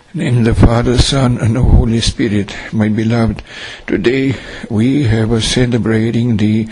In the name of the Father, Son, and the Holy Spirit, my beloved, today we have celebrating the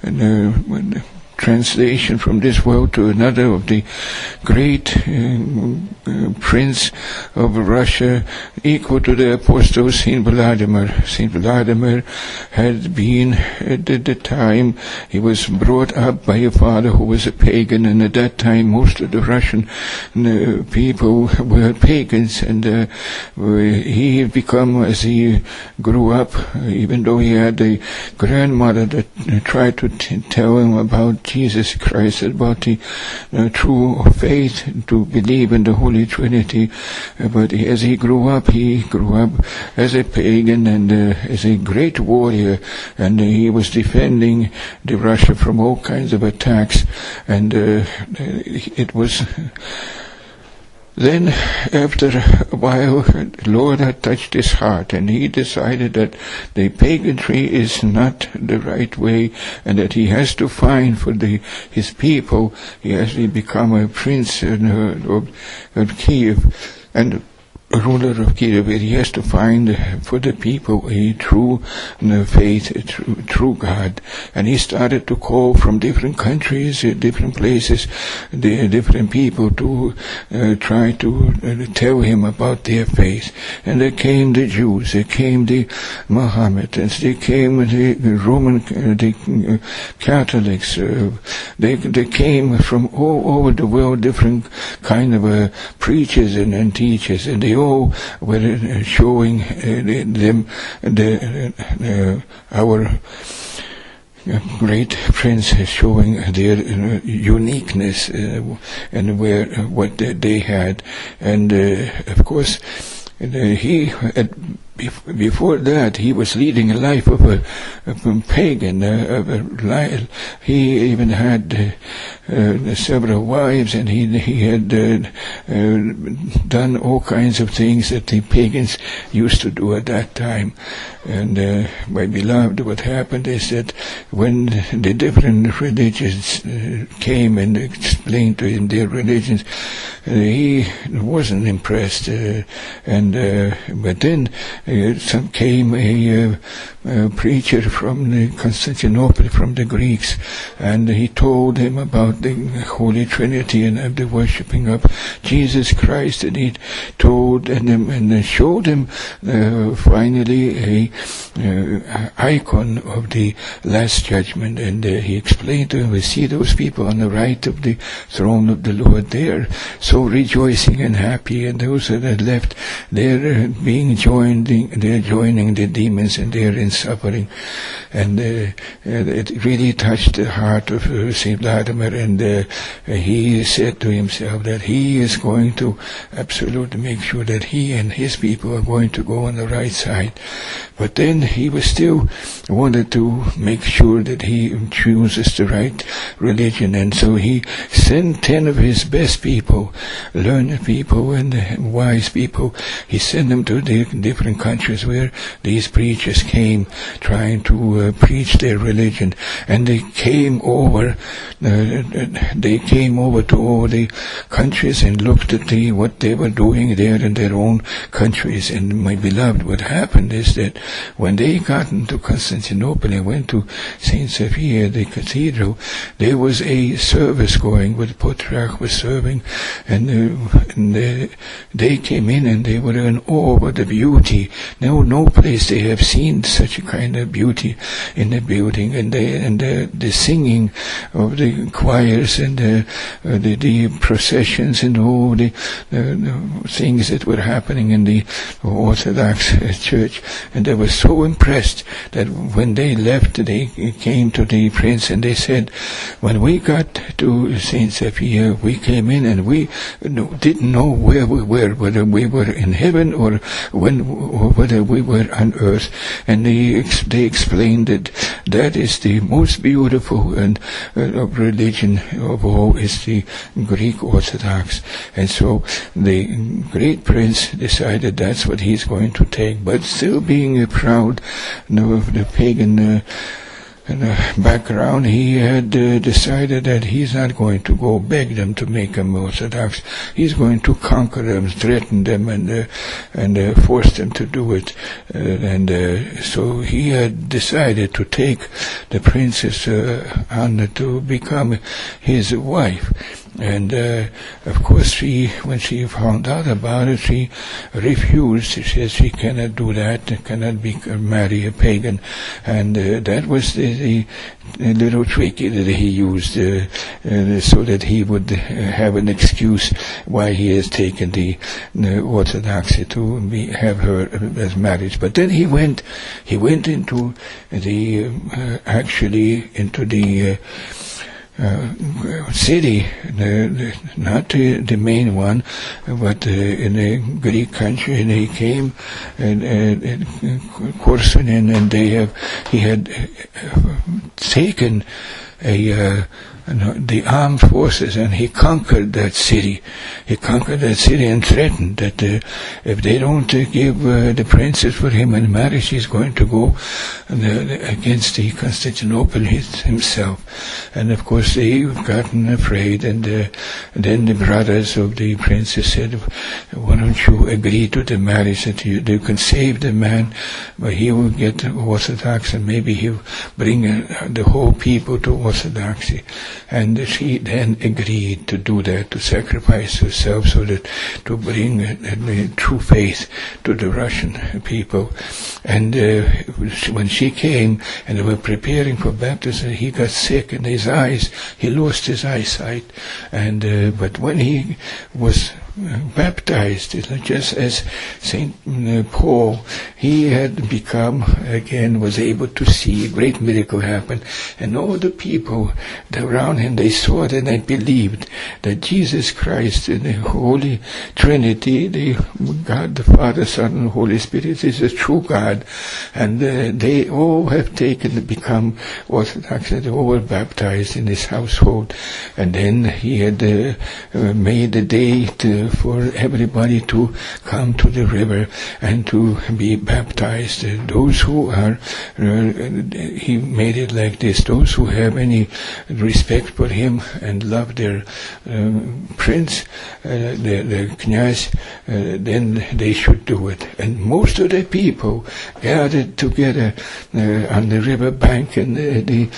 translation from this world to another of the great prince of Russia, equal to the apostle Saint Vladimir. Saint Vladimir had been, at the time, he was brought up by a father who was a pagan, and at that time most of the Russian people were pagans, and he had become, as he grew up, even though he had a grandmother that tried to tell him about Jesus Christ, about the true faith, to believe in the Holy Trinity, but as he grew up as a pagan and as a great warrior, and he was defending the Russia from all kinds of attacks, and it was then, after a while, the Lord had touched his heart, and he decided that the paganry is not the right way, and that he has to find for his people. He has to become a prince of Kiev, and a ruler of Kiev. He has to find for the people a true faith, a true God. And he started to call from different countries, different places, the different people to try to tell him about their faith. And there came the Jews, there came the Mohammedans, there came the Roman, the Catholics, they came from all over the world, different kind of preachers and teachers, and they all were showing them our great prince, showing their uniqueness and what they had. And of course, before that, he was leading a life of a pagan. He even had several wives, and he had done all kinds of things that the pagans used to do at that time. And my beloved, what happened is that when the different religions came and explained to him their religions, he wasn't impressed. But then came a preacher from Constantinople, from the Greeks, and he told him about the Holy Trinity and the worshipping of Jesus Christ, and he told and showed him finally a icon of the Last Judgment, and he explained to him, we see those people on the right of the throne of the Lord, they're so rejoicing and happy, and those that are left, they're being they're joining the demons, and they're in suffering. And it really touched the heart of Saint Vladimir, and he said to himself that he is going to absolutely make sure that he and his people are going to go on the right side. But then he was still wanted to make sure that he chooses the right religion, and so he sent 10 of his best people, learned people and wise people. He sent them to the different countries where these preachers came, trying to preach their religion, and they came over to all the countries and looked at what they were doing there in their own countries. And my beloved, what happened is that when they got into Constantinople and went to Saint Sophia, the cathedral, there was a service going where the Patriarch was serving, and they came in and they were in awe of the beauty. No place they have seen such a kind of beauty in the building, and the singing of the choirs and the processions and all the things that were happening in the Orthodox Church. And they were so impressed that when they left, they came to the prince and they said, when we got to Saint Sophia, we came in and we didn't know where we were, whether we were in heaven or whether we were on earth. And they explained that is the most beautiful and religion of all is the Greek Orthodox. And so the great prince decided that's what he's going to take, but still being proud of the pagan background, he had decided that he's not going to go beg them to make him Orthodox. He's going to conquer them, threaten them, and force them to do it. So he had decided to take the princess Anna to become his wife. And of course, when she found out about it, she refused. She said she cannot do that, cannot marry a pagan. And that was the little trick that he used so that he would have an excuse why he has taken the Orthodoxy to have her as marriage. But then he went into the city, not the main one, but in a Greek country, and he came in Korsun, and he had taken the armed forces, and he conquered that city. He conquered that city and threatened that if they don't give the princess for him in marriage, he's going to go against the Constantinople himself. And of course they gotten afraid, and then the brothers of the princess said, why don't you agree to the marriage, that you can save the man, but he will get Orthodox, and maybe he'll bring the whole people to Orthodoxy. And she then agreed to do that, to sacrifice herself so that to bring the true faith to the Russian people. And when she came and they were preparing for baptism, he got sick in his eyes. He lost his eyesight. And but when he was baptized, just as Saint Paul, he had become again, was able to see a great miracle happen, and all the people around him, they saw it and they believed that Jesus Christ, the Holy Trinity, the God, the Father, Son, and Holy Spirit, is a true God, and they all have become Orthodox, and they all were baptized in his household. And then he had made a day for everybody to come to the river and to be baptized. Those who are, he made it like this, those who have any respect for him and love their prince, the knyaz, then they should do it. And most of the people gathered together on the river bank, and the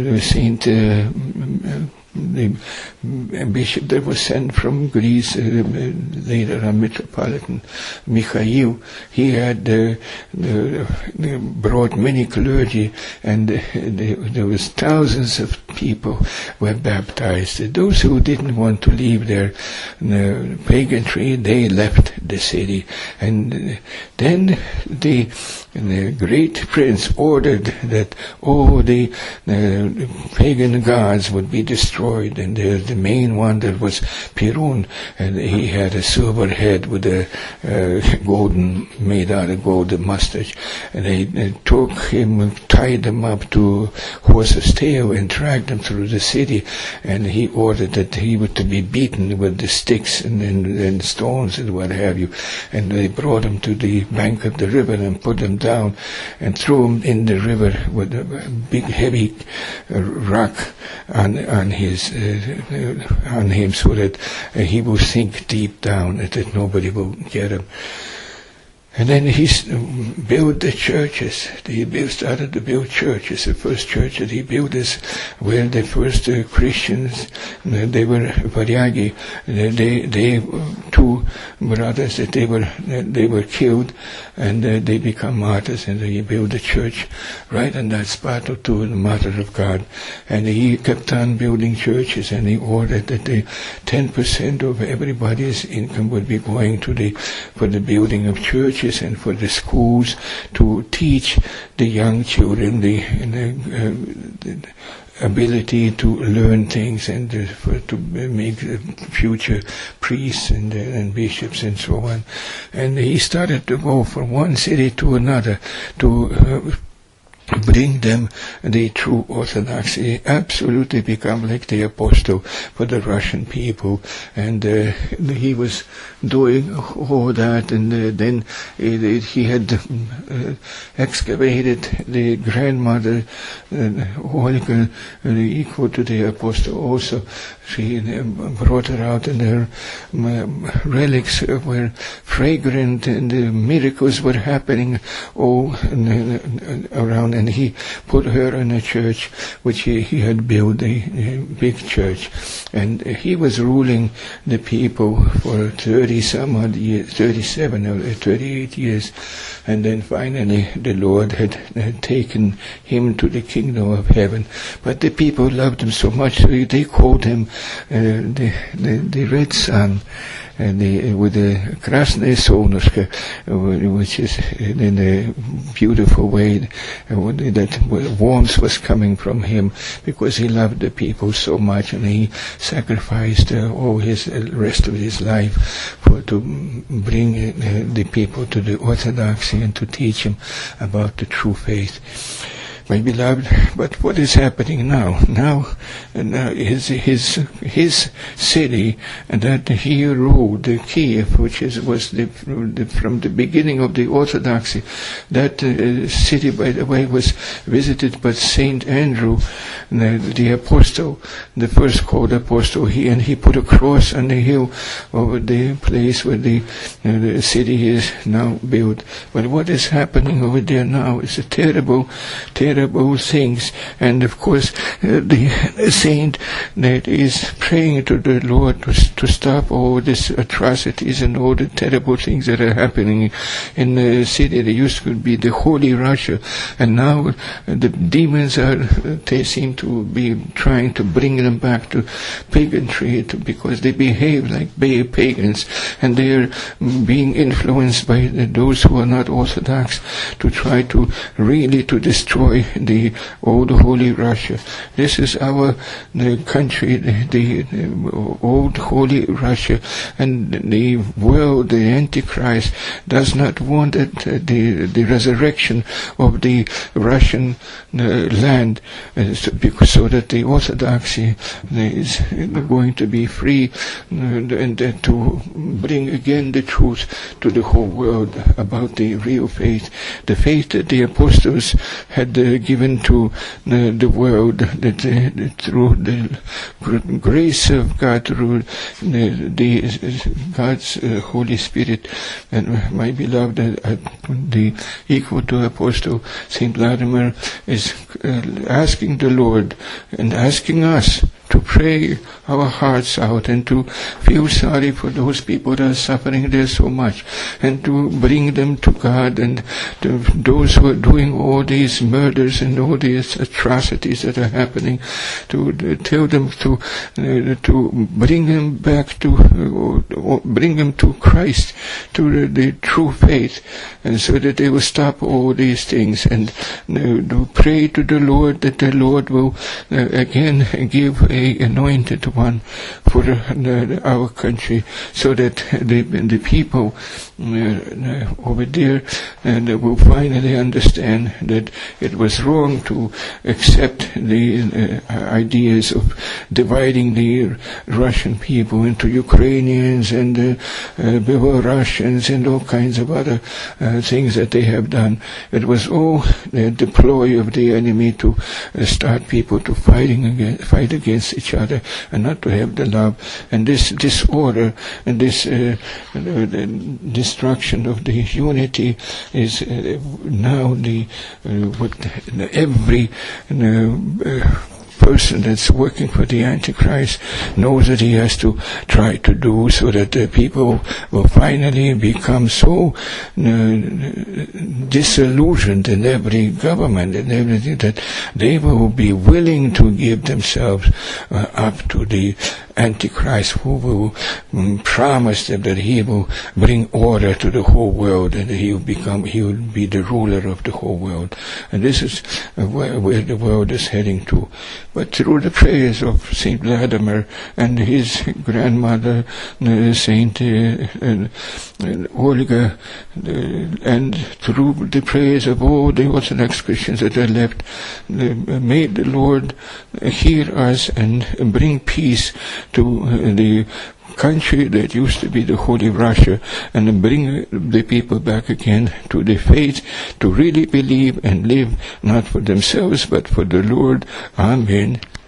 bishop that was sent from Greece, later a Metropolitan Mikhail, he had brought many clergy, and there was thousands of people were baptized. Those who didn't want to leave their paganry, they left the city. And then the great prince ordered that all the pagan gods would be destroyed, and there's the main one that was Perun, and he had a silver head with a made out of golden mustache, and they took him, tied him up to horse's tail, and dragged him through the city, and he ordered that he was to be beaten with the sticks and stones and what have you, and they brought him to the bank of the river and put him down and threw him in the river with a big heavy rock on him, so that he will sink deep down, that nobody will get him. And then he built the churches. He started to build churches. The first church that he built is where the first Christians, they were Varyagi. They two brothers that they were killed, and they become martyrs. And he built a church right on that spot to the Mother of God. And he kept on building churches, and he ordered that 10% of everybody's income would be going for the building of churches and for the schools, to teach the young children the ability to learn things, and to make future priests and bishops and so on. And he started to go from one city to another to bring them the true orthodoxy, absolutely become like the apostle for the Russian people. And he was doing all that, and then he had excavated the grandmother, Olga, equal to the apostle also. She brought her out, and her relics were fragrant, and the miracles were happening all around. And he put her in a church which he had built, a big church. And he was ruling the people for 37 or 38 years. And then finally the Lord had taken him to the kingdom of heaven. But the people loved him so much, so they called him the Red Sun. With the Krasное Солнышко, which is in a beautiful way, that warmth was coming from him, because he loved the people so much, and he sacrificed all his rest of his life to bring the people to the orthodoxy and to teach them about the true faith. My beloved, but what is happening now? Now is his city that he ruled, Kiev, which was from the beginning of the Orthodoxy. That city, by the way, was visited by Saint Andrew, the apostle, the first called apostle. He put a cross on the hill over the place where the city is now built. But what is happening over there now is a terrible things. And of course, the saint that is praying to the Lord to stop all these atrocities and all the terrible things that are happening in the city. There used to be the Holy Russia, and now the demons they seem to be trying to bring them back to pagantry, because they behave like pagans, and they are being influenced by those who are not Orthodox to try to really to destroy the old Holy Russia. This is the country, the old Holy Russia, and the world, the Antichrist, does not want the resurrection of the Russian land, so that the Orthodoxy is going to be free, and to bring again the truth to the whole world about the real faith, the faith that the apostles had given to the world, that through the grace of God, through God's Holy Spirit. And my beloved, the equal to Apostle Saint Vladimir is asking the Lord and asking us to pray our hearts out and to feel sorry for those people that are suffering there so much, and to bring them to God, and to those who are doing all these murders and all these atrocities that are happening, to tell them to bring them back bring them to Christ, to the true faith, and so that they will stop all these things, and to pray to the Lord that the Lord will again give a anointed one for our country, so that the people over there will finally understand that it was wrong to accept the ideas of dividing the Russian people into Ukrainians and Belarusians and all kinds of other things that they have done. It was all the ploy of the enemy to start people to fight against each other, and not to have the love. And this disorder and this destruction of the unity is now what every person that's working for the Antichrist knows that he has to try to do, so that the people will finally become so disillusioned in every government and everything, that they will be willing to give themselves up to the Antichrist who will promise them that he will bring order to the whole world and he will be the ruler of the whole world. And this is where the world is heading to. But through the prayers of Saint Vladimir and his grandmother, Saint Olga, and through the prayers of all the Orthodox Christians that are left, may the Lord hear us and bring peace to the country that used to be the Holy Russia, and bring the people back again to the faith, to really believe and live not for themselves but for the Lord. Amen.